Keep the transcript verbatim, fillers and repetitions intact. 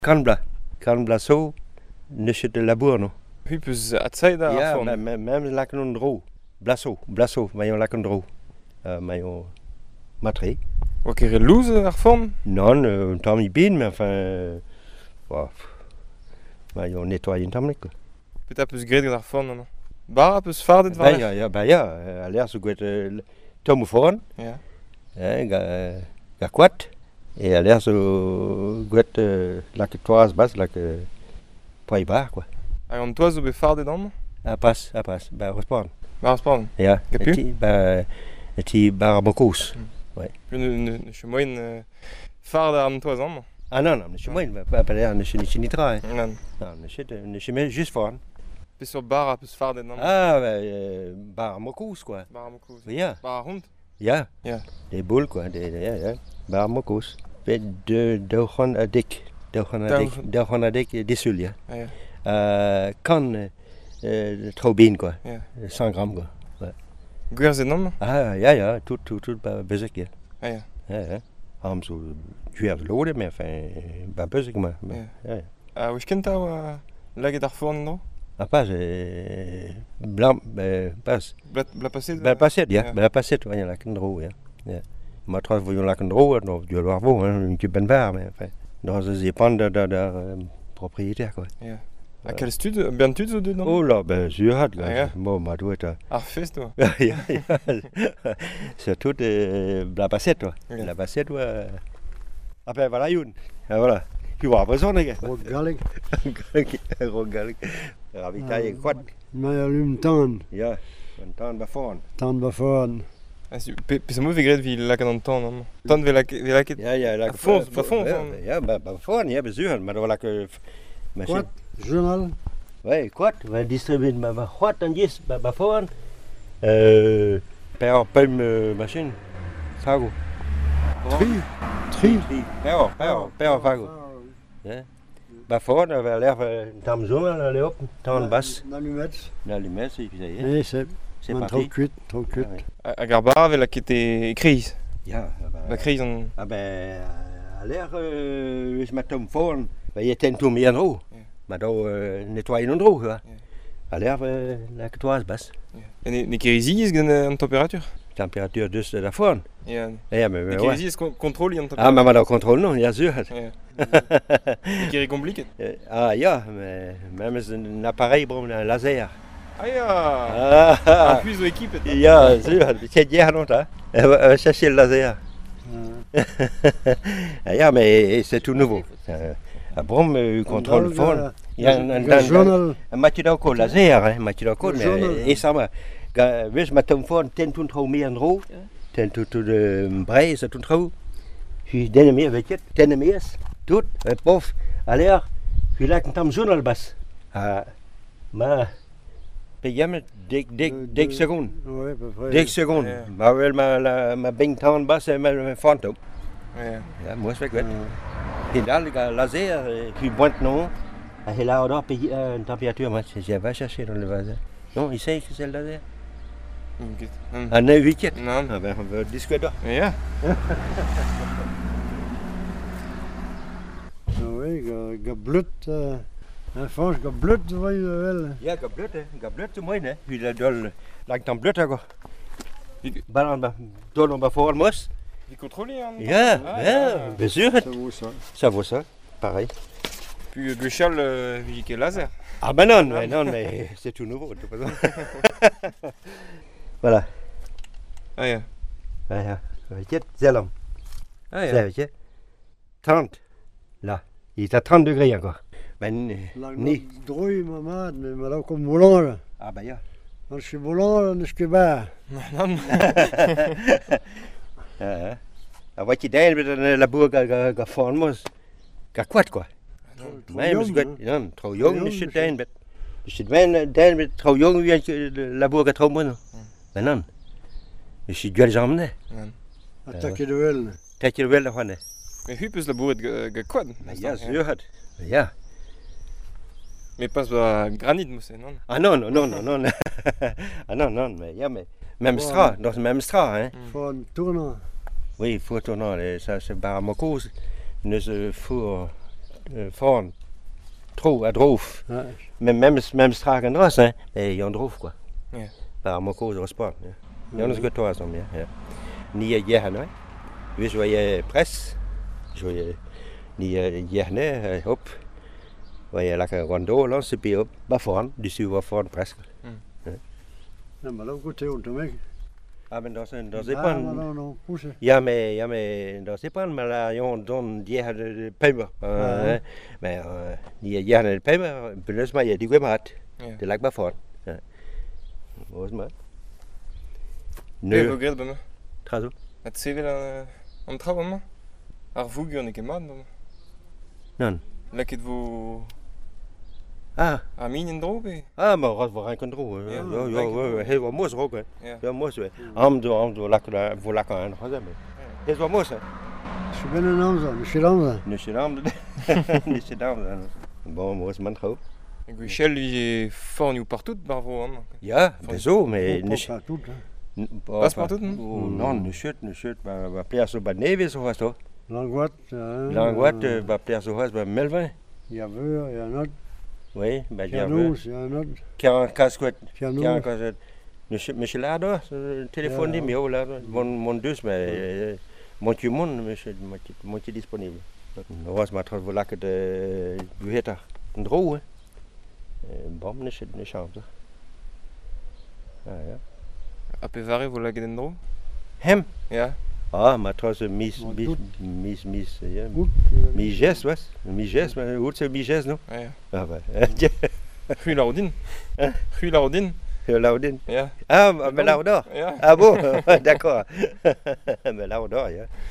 Kanbla. Kanbla zo. Nusje de labour no. Oui, peus atzai da Ja, ar forn. même laken on dro. Blaso, blaso, maillon laken dro. Euh, maillon matre. Oa ket re louz ar forn? Non, euh, tam i bin, mais enfin... Euh, oh, maillon nettoie un tamnek. Petra peus gret gant ar forn an. Bara peus fardet Bah war ja, ja, bah ja. A l'air so gouet euh, tom o forn. Ja. Eh, ga, ga kwat. Et a l'air so gouet euh, laket toaz bas, laket poai bar, quoi. Hag an toaz zo bet fardet an? A pas, a pas, bah respond. Bar ar sporn. Ja, Kepu? eti, bah, eti bar bokous. Plus ne ne ne che moyen fardet an toaz an. Ah non, non, ne che moin, bah, pas l'air, ne che ni tra, hein. Non. Non, ne che, ne che mais juste forn. Pe sur bara peus fardet an. Ah, bah, euh, bar bokous, quoi. Bara mo kouz. Ja, Bara ar hont. ja. Ja. Des boules, quoi, des, des, ja, ja. Bar bokous. Pe de, deuchon a dik. Deuchon a dik, Deuchon. deuchon a dik, disul, ja. Ja, ja. Euh, kan, euh, trop bien, quoi. Ja. cent grammes, quoi. Gwerzet an? Ah, ja, ja, tout, tout, tout, bah, bezig, ja. Ah ja. Ja, ja. Ham zo duur lode, mais enfin, bah, bezig, moi. Ja. Ja, ja. Ah, wech kent a laget ar forn an? Ah, pas, euh, blanc, euh, pas. Blat bla paset? Bla passet, ja. Ja. Bla passet, voyons la kendro, ja. Ja. Ma trots voyons la kendro, no, du dois voir, hein, une cube ben bar, mais enfin, dans ce dépend de, de, de, euh, propriétaire, quoi. Ja. A kel stud, ben tud zo dud an? Oh là, ben, sur hat, Ah, ja. bon, ma doit être. Ar fest oa. Ja, ja, ja. C'est tout, euh, bla passet, toi. Ja. La passet, ouais. Ah, ben, voilà, une. Ah, voilà. Tu vois, besoin, les gars. Rot galig. Rogalig. Ravitaille kwad. Mae a lum tan, Ja, een taan bij voren. tan ba foran. Ah, si, pe, pe se mo ve gret vi laket an tan an. Tan ve laket, ve laket. Ja, ja, Ah, fond, pas fond, ja, fond. ja, bij bij voren, ja, bezuren, maar dat was lekker. Kwad, journal, Ouais, kwad, we distribueren maar bij kwad en jes bij bij voren. Eh, per per machine. Fago. tri, tri. Per, per, per fago. Ja. Bij voren, we leggen tam zomer le op, tam bas. Na lumet. Na les mets, ik zei, hè. Nee, c'est C'est man trop parti. kuit, trop kuit. Hag ar bara ve laket e kriz. Ja, La kriz an... Ah ben, à l'air, euh, je m'attends fort. Ben, il y a un tour bien haut. Ja. Maar dan uh, nettoie je droog, hè. Ja. À l'air, uh, la toise basse. En ne, ne keriziz gant an temperatur? Temperatuur dus daarvoor. Ja. Ja, maar Ne ouais. keriziz kontroli an Ah, temperatur? maar maar dan controle nog, ja, zuur. Ja. Ne keri kompliket? Ah, ja, mais même is een appareil pour un laser. Ah ja! Ah, Ar ah. puiz o ekipet. Ja, zuur. C'est hier non, hein. On va chercher le laser. Ah, ja, mais c'est tout nouveau. Euh, À Brom, u contrôle le fond. Il y a un, un, un, journal, un match d'alcool laser, hein, match d'alcool, Le mais journal. et ça va. Wees met hem voor, ten toen trouw meer en droog, ten toen toen de brei is toen trouw. Puis den meer, weet je, ten meer, tout, et pof, alors, puis là quand tam journal bas. Ah, maar, ben je met dik dik De- dik de- seconden, ouais, à peu près. dik seconden. Ja. Maar wel maar la maar bing town bas en met font op. Ja. Ja, moest weg weet. Euh, Et là, le laser, puis pointe non. Ah, et là, on a payé une température, moi, je vais chercher dans le vase. Non, il sait que c'est le laser. Mm. Ah, neuf huit. Non. Ah ben, on va discuter. Ja. ah oui, ga, ga blut, euh, un fange ga blut, voi vel. Ja, ik heb blut, hè. Ik heb blut te mooi, hè. Puis là, dol, là, ik dan blut, hè, quoi. Ik- Balan, ba, dol, on va voir, mos. Vi kontroli an? Ja, Ah, ja, bien sûr. Ça vaut ça. Ça vaut ça, pareil. Puis gwechal euh, vi ket laser. Ah ben non, mais non, mais c'est tout nouveau, de toute façon. Voilà. Ah ja. Ja, ja. Weet je, zelom. Ah Ça, ja. weet je. trente. Là. Il est à trente degrés encore. Ben, euh, Lang ni. droi, mamad, mais maar ook om volant. Ah ben ja. Als je volant, dan is je bij. Non. Ja, ja. En wat je daar met een labour gefahren muss, ga kwad, quoi. Nee, maar goed. Ja, trouw jong is het daar met. Dus het wen daar met trouw jong wie je labour gaat trouwen. Ben dan. Dus je duel samen, hè. Attaquer de vel. Dat je wel van, hè. Me hu peus labouret gekwad. Ja, zuur het. Ja. Me pas ba granit mousse, non? Ah non, non, non, non, non. Ah non, non, mais ja, mais même stra, dans même stra, hein. Van tourner. Oui, il faut tourner, ça c'est barre ma cause. Nous faut øh, foran. Tro er drof. Ja. Men même, même strakken også, hein. Men jeg drof, quoi. Ja. Bare må gå og sport, ja. Jeg har godt tåret som, ja. ja. Ni er jæher, nej. Hvis jeg pres, så jeg ni er jæherne op. Hvor jeg lakker rondo, eller så bliver op. Bare foran, de syver foran pres. Ja, maar dat goed heel te maken. Ja, men dat is dat is Ja, pas. maar dan nog poesen. Ja, mais ja, mais dat is pas, maar là, on donne jæher de pemer. Ja. Men ni er jæherne de pemer, benytter mig, ja, de går med hat. Ja. Det lag bare foran. Ja. Hvor er det med? Nee, Nø. hoe great bij me. Træs du? Het C V aan aan het hebben, man. Ar voeg je een keer maat, man. Non. Lekker vous Ah. a min in drobe. Ah, maar wat we gaan kunnen doen. Ja, Ja, ja, ja, ja. ja, heel wat moes ook, hè. Ja. Ja, moes, hè. Am do, am do, lekker, voor lekker aan gaan zijn. Heel wat moes, hè. Je bent een Amsterdam, je zit Amsterdam. Nu zit am, nu zit am. Bon, moes man goed. Ik weet shell wie fort nieuw partout barvo, man. Ja, zo, maar Oh, nu pas tout, hè. Pas partout, hè? Non, nu zit, nu zit, maar we plaatsen op Neve zo was toch? Langoat. Langoat, we plaatsen zo was bij Melvin. Il y a Veur, il y a un autre. Oui, bij Javre. Pianos, il y a un autre. Kjern Kaskwet. Pianos. Kjern Kaskwet. Nu zit Michel daar, telefoon die meer laat. Mon mon dus maar moet je mon, Michel, moet je moet je disponibel. Dat was maar toch wel lekker de hoe heet dat? Een droge. Bom, nu zit nu chance. Ja, ja. Apevare, vous lekker in dro? Hem. Ja. Ah, maar trouwens mis Maar mis doet- mis mis ja. Goed. Miges was? Miges, maar hoe c'est Miges no? Ja, ja. Ah bah. Guy Laudin. Hein? Guy Laudin. Laudin. Ja. Ah, mais Laudor. Ja. Ah bon, d'accord. Mais Laudor, ja.